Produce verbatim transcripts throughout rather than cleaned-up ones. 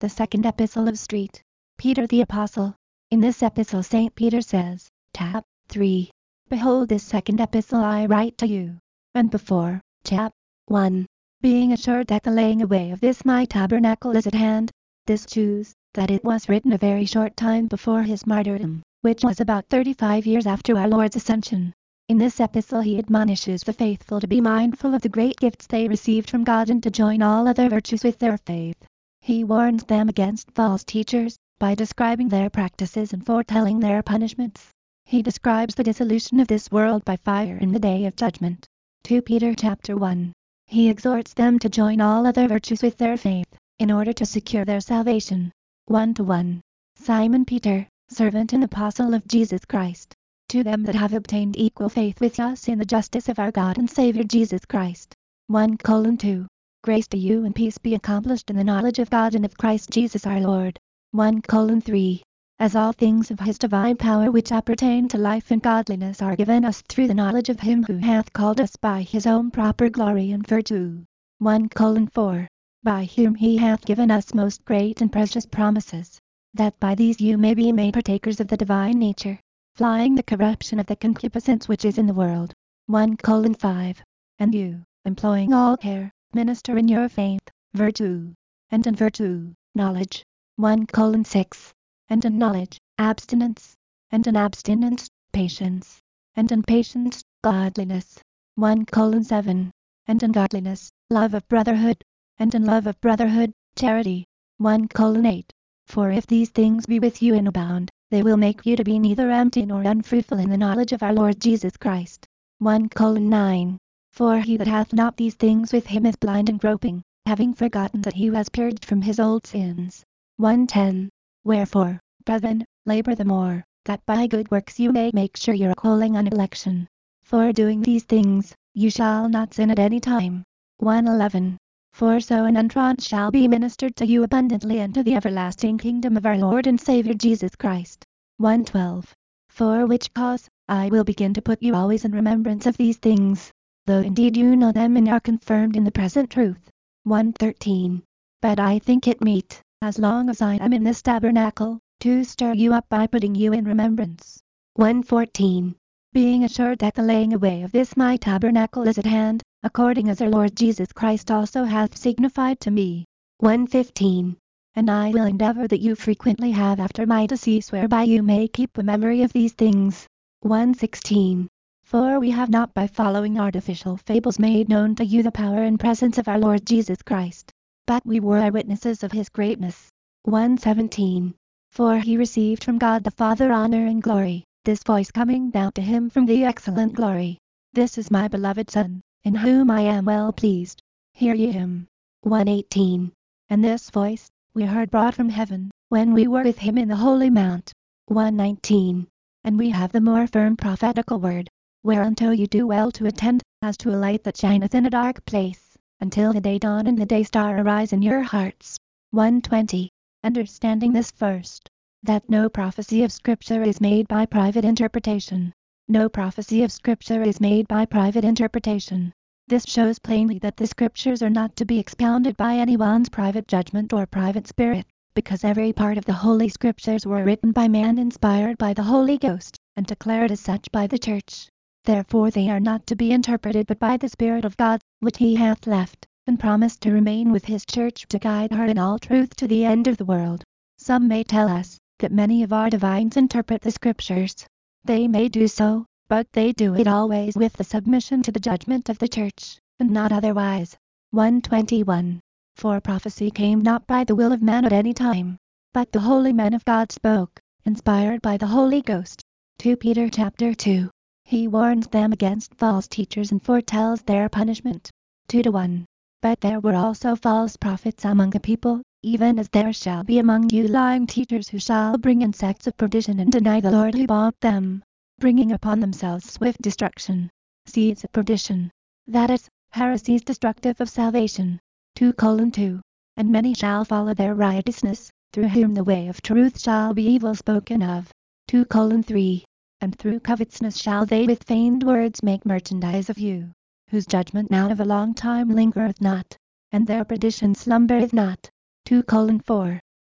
The second epistle of Saint Peter the Apostle. In this epistle Saint Peter says, Chap. three. Behold, this second epistle I write to you, and before, Chap. one. Being assured that the laying away of this my tabernacle is at hand, this choose, that it was written a very short time before his martyrdom, which was about thirty-five years after our Lord's ascension. In this epistle he admonishes the faithful to be mindful of the great gifts they received from God and to join all other virtues with their faith. He warns them against false teachers, by describing their practices and foretelling their punishments. He describes the dissolution of this world by fire in the day of judgment. Second Peter chapter one. He exhorts them to join all other virtues with their faith, in order to secure their salvation. one to one. Simon Peter, servant and apostle of Jesus Christ, to them that have obtained equal faith with us in the justice of our God and Saviour Jesus Christ. one colon two. Grace to you and peace be accomplished in the knowledge of God and of Christ Jesus our Lord. one colon three. As all things of his divine power which appertain to life and godliness are given us through the knowledge of him who hath called us by his own proper glory and virtue. one colon four. By whom he hath given us most great and precious promises, that by these you may be made partakers of the divine nature, flying the corruption of the concupiscence which is in the world. one colon five. And you, employing all care, minister in your faith, virtue, and in virtue, knowledge. one colon six. And in knowledge, abstinence, and in abstinence, patience, and in patience, godliness. one colon seven. And in godliness, love of brotherhood, and in love of brotherhood, charity. one colon eight. For if these things be with you and abound, they will make you to be neither empty nor unfruitful in the knowledge of our Lord Jesus Christ. one colon nine. For he that hath not these things with him is blind and groping, having forgotten that he was purged from his old sins. one ten. Wherefore, brethren, labor the more, that by good works you may make sure your calling and election. For doing these things, you shall not sin at any time. one eleven. For so an entrance shall be ministered to you abundantly unto the everlasting kingdom of our Lord and Saviour Jesus Christ. one twelve. For which cause, I will begin to put you always in remembrance of these things, though indeed you know them and are confirmed in the present truth. one thirteen. But I think it meet, as long as I am in this tabernacle, to stir you up by putting you in remembrance. one fourteen. Being assured that the laying away of this my tabernacle is at hand, according as our Lord Jesus Christ also hath signified to me. one fifteen. And I will endeavor that you frequently have after my decease whereby you may keep a memory of these things. one sixteen. For we have not by following artificial fables made known to you the power and presence of our Lord Jesus Christ, but we were eyewitnesses of his greatness. one seventeen. For he received from God the Father honor and glory, this voice coming down to him from the excellent glory. This is my beloved Son, in whom I am well pleased. Hear ye him. one eighteen. And this voice, we heard brought from heaven, when we were with him in the holy mount. one nineteen. And we have the more firm prophetical word, whereunto you do well to attend, as to a light that shineth in a dark place, until the day dawn and the day star arise in your hearts. one twenty. Understanding this first, that no prophecy of Scripture is made by private interpretation. No prophecy of Scripture is made by private interpretation. This shows plainly that the Scriptures are not to be expounded by anyone's private judgment or private spirit, because every part of the Holy Scriptures were written by man inspired by the Holy Ghost, and declared as such by the Church. Therefore they are not to be interpreted but by the Spirit of God, which he hath left, and promised to remain with his Church to guide her in all truth to the end of the world. Some may tell us, that many of our divines interpret the Scriptures. They may do so, but they do it always with the submission to the judgment of the Church, and not otherwise. one twenty-one. For prophecy came not by the will of man at any time, but the holy men of God spoke, inspired by the Holy Ghost. Second Peter chapter two. He warns them against false teachers and foretells their punishment. two to one. But there were also false prophets among the people, even as there shall be among you lying teachers who shall bring in sects of perdition and deny the Lord who bought them, bringing upon themselves swift destruction. Seeds of perdition. That is, heresies destructive of salvation. two colon two. And many shall follow their riotousness, through whom the way of truth shall be evil spoken of. two colon three. And through covetousness shall they with feigned words make merchandise of you, whose judgment now of a long time lingereth not, and their perdition slumbereth not. two colon four.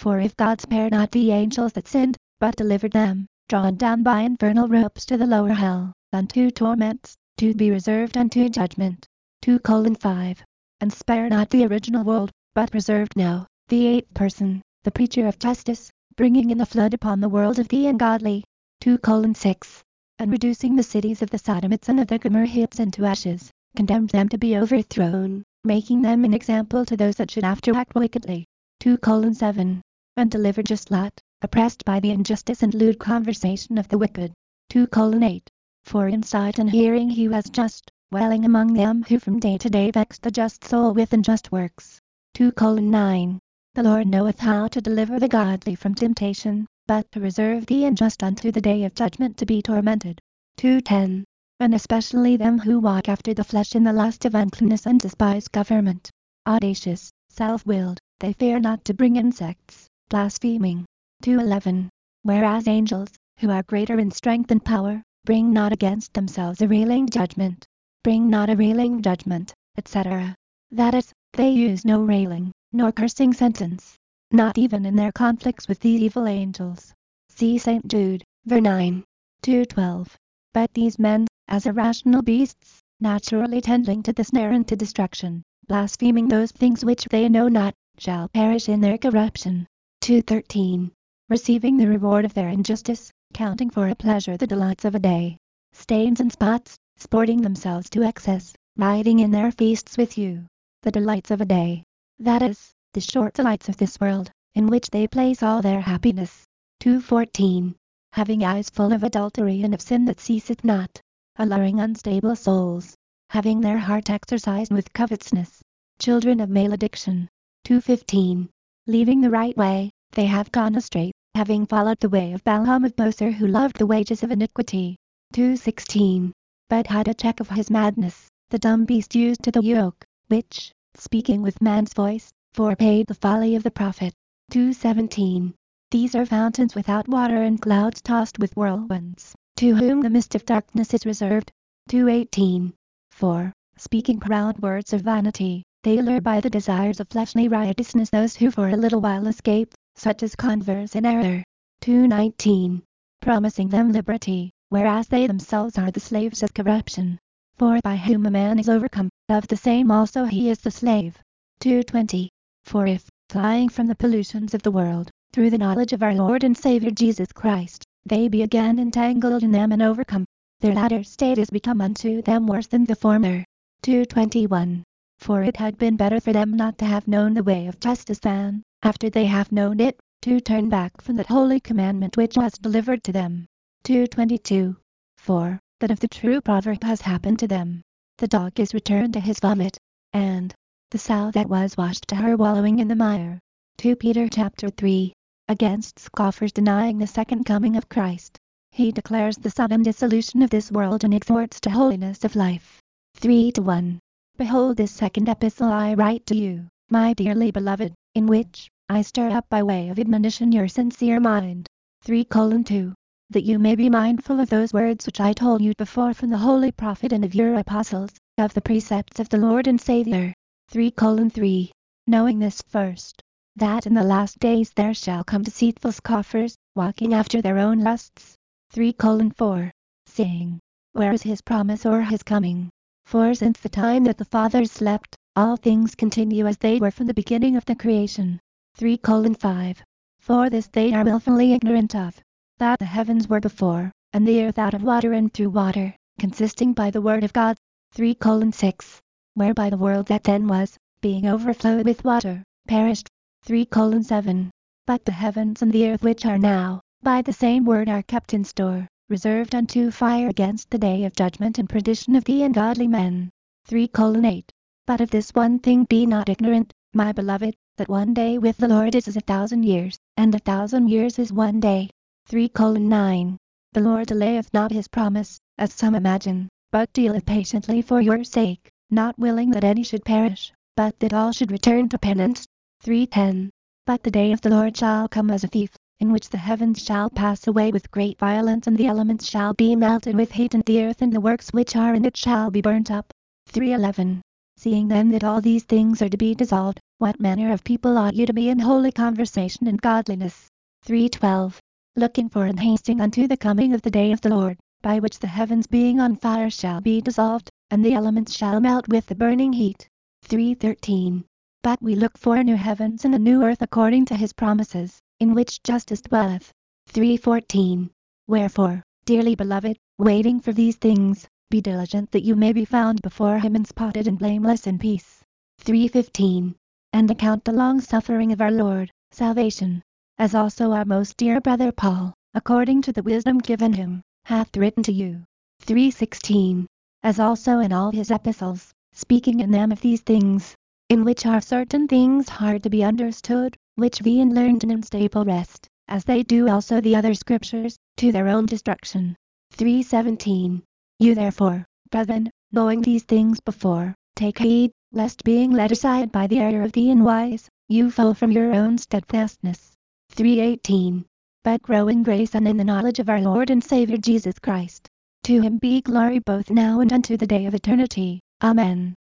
For if God spared not the angels that sinned, but delivered them, drawn down by infernal ropes to the lower hell, unto torments, to be reserved unto judgment. two colon five. And spare not the original world, but preserved now, the eighth person, the preacher of justice, bringing in a flood upon the world of the ungodly. two colon six. And reducing the cities of the Sodomites and of the Gomorrhites into ashes, condemned them to be overthrown, making them an example to those that should after act wickedly. two colon seven. And delivered just Lot, oppressed by the injustice and lewd conversation of the wicked. two colon eight. For in sight and hearing he was just, dwelling among them who from day to day vex the just soul with unjust works. two colon nine. The Lord knoweth how to deliver the godly from temptation, but to reserve the unjust unto the day of judgment to be tormented. two ten. And especially them who walk after the flesh in the lust of uncleanness and despise government. Audacious, self-willed, they fear not to bring insects, blaspheming. two eleven. Whereas angels, who are greater in strength and power, bring not against themselves a railing judgment. Bring not a railing judgment, et cetera. That is, they use no railing, nor cursing sentence. Not even in their conflicts with the evil angels. See Saint Jude, verse nine. two twelve. But these men, as irrational beasts, naturally tending to the snare and to destruction, blaspheming those things which they know not, shall perish in their corruption. two thirteen. Receiving the reward of their injustice, counting for a pleasure the delights of a day. Stains and spots, sporting themselves to excess, riding in their feasts with you. The delights of a day. That is, the short delights of this world, in which they place all their happiness. two fourteen. Having eyes full of adultery and of sin that ceaseth not. Alluring unstable souls. Having their heart exercised with covetousness. Children of malediction. two fifteen. Leaving the right way, they have gone astray, having followed the way of Balaam of Moser who loved the wages of iniquity. two sixteen. But had a check of his madness, the dumb beast used to the yoke, which, speaking with man's voice, forepaid the folly of the prophet. two seventeen. These are fountains without water and clouds tossed with whirlwinds, to whom the mist of darkness is reserved. two eighteen. For, speaking proud words of vanity, they allure by the desires of fleshly riotousness those who for a little while escape, such as converse in error. two nineteen. Promising them liberty, whereas they themselves are the slaves of corruption. For by whom a man is overcome, of the same also he is the slave. two twenty. For if, flying from the pollutions of the world, through the knowledge of our Lord and Savior Jesus Christ, they be again entangled in them and overcome, their latter state is become unto them worse than the former. two twenty-one. For it had been better for them not to have known the way of justice than, after they have known it, to turn back from that holy commandment which was delivered to them. two twenty-two. For, that of the true proverb has happened to them, the dog is returned to his vomit, and the sow that was washed to her wallowing in the mire. two Peter chapter three. Against scoffers denying the second coming of Christ. He declares the sudden dissolution of this world and exhorts to holiness of life. three to one. Behold, this second epistle I write to you, my dearly beloved, in which I stir up by way of admonition your sincere mind. three colon two. That you may be mindful of those words which I told you before from the holy prophet and of your apostles, of the precepts of the Lord and Savior. three colon three. Knowing this first, that in the last days there shall come deceitful scoffers, walking after their own lusts. three colon four. Saying, where is his promise or his coming? For since the time that the fathers slept, all things continue as they were from the beginning of the creation. three colon five. For this they are wilfully ignorant of, that the heavens were before, and the earth out of water and through water, consisting by the word of God. three colon six. Whereby the world that then was, being overflowed with water, perished. three colon seven. But the heavens and the earth which are now, by the same word are kept in store, reserved unto fire against the day of judgment and perdition of the ungodly men. three colon eight. But of this one thing be not ignorant, my beloved, that one day with the Lord is as a thousand years, and a thousand years is one day. three colon nine. The Lord delayeth not his promise, as some imagine, but dealeth patiently for your sake, not willing that any should perish, but that all should return to penance. three ten. But the day of the Lord shall come as a thief, in which the heavens shall pass away with great violence and the elements shall be melted with heat and the earth and the works which are in it shall be burnt up. three eleven. Seeing then that all these things are to be dissolved, What manner of people ought you to be in holy conversation and godliness? three twelve. Looking for and hasting unto the coming of the day of the Lord, by which the heavens being on fire shall be dissolved, and the elements shall melt with the burning heat. three thirteen. But we look for a new heavens and a new earth according to his promises, in which justice dwelleth. three fourteen. Wherefore, dearly beloved, waiting for these things, be diligent that you may be found before him unspotted and blameless in peace. three fifteen. And account the long suffering of our Lord, salvation, as also our most dear brother Paul, according to the wisdom given him, hath written to you. three sixteen. As also in all his epistles, speaking in them of these things, in which are certain things hard to be understood, which we in learned and unstable rest, as they do also the other scriptures, to their own destruction. three seventeen. You therefore, brethren, knowing these things before, take heed, lest being led aside by the error of the unwise, you fall from your own steadfastness. three eighteen. But grow in grace and in the knowledge of our Lord and Savior Jesus Christ. To him be glory both now and unto the day of eternity. Amen.